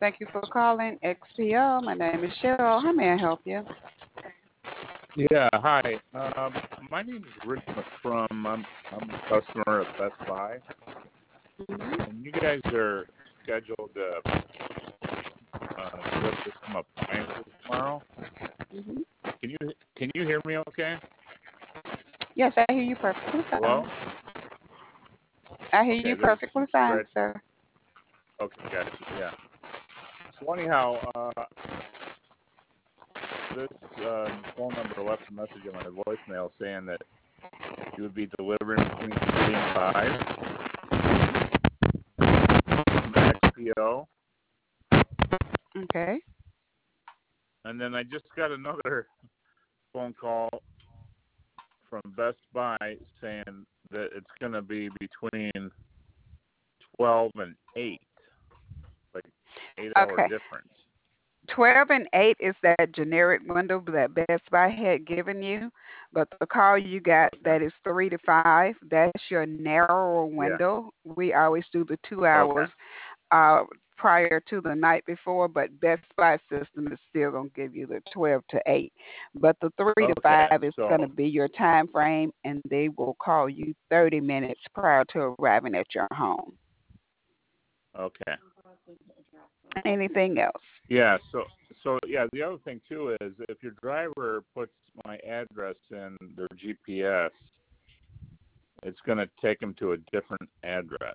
Thank you for calling XPO. My name is Cheryl. How may I help you? Yeah, hi. My name is Rick McCrum. I'm a customer at Best Buy, and you guys are scheduled to deliver some appliances tomorrow. Hmm. Can you hear me? Okay. Yes, I hear you perfectly fine. Hello. I hear Okay. you There's perfectly some fine, scratch. sir. Okay, gotcha. Yeah. So anyhow, this phone number left a message on my voicemail saying that you would be delivering between 3 and 5 from XPO, Okay. and then I just got another phone call from Best Buy saying that it's going to be between 12 and 8, like 8 hour Okay. difference. 12 and 8 is that generic window that Best Buy had given you, but the call you got Okay. that is 3 to 5, that's your narrower Yeah. window. We always do the 2 Okay. hours uh, prior to the night before, but Best Buy system is still going to give you the 12 to 8. But the 3 to Okay. 5 is going So, to be your time frame, and they will call you 30 minutes prior to arriving at your home. okay. Anything else? Yeah. So yeah, the other thing too is if your driver puts my address in their GPS, it's going to take them to a different address.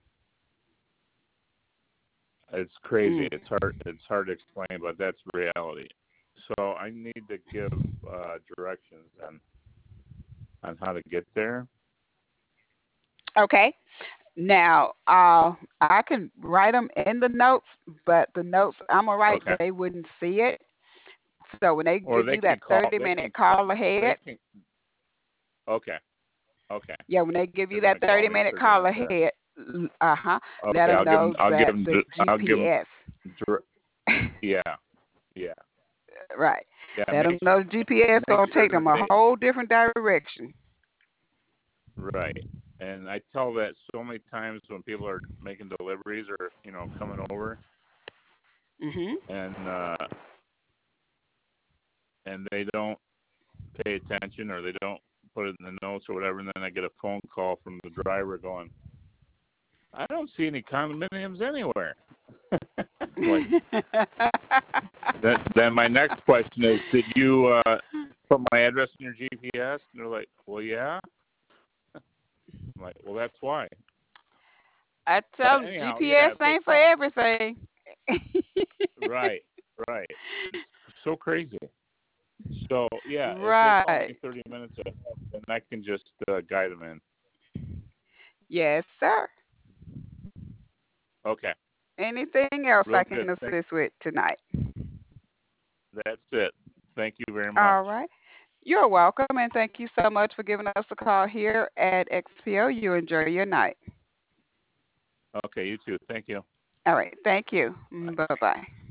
It's crazy. Mm. It's hard to explain, but that's reality. So I need to give directions on how to get there. Okay. Now, I can write them in the notes, but the notes I'm gonna write, Okay. they wouldn't see it. So when they Or give they you can that call. 30-minute call They ahead, can. Okay. Okay. yeah, when they give They're you gonna that call me 30-minute 30 call minutes ahead. ahead, let Okay. them know I'll give that them. the I'll give them. GPS, Yeah. Yeah. right? Yeah. Let them know the GPS Make gonna sure take that them a they. whole different direction. Right. And I tell that so many times when people are making deliveries or coming over, Mhm. and and they don't pay attention or they don't put it in the notes or whatever, and then I get a phone call from the driver going, I don't see any condominiums anywhere. Like, then my next question is, did you put my address in your GPS? And they're like, well, yeah. I'm like, well, that's why. I But tell them anyhow, GPS yeah, if they ain't for call, everything. right, right, it's so crazy. So yeah, if they call Right. me 30 minutes ahead, then I can just guide them in. Yes, sir. Okay, Anything else real I good. can assist with tonight? That's it. Thank you very much. All right. You're welcome, and thank you so much for giving us a call here at XPO. You enjoy your night. Okay, you too. Thank you. All right. Thank you. Bye. Bye bye.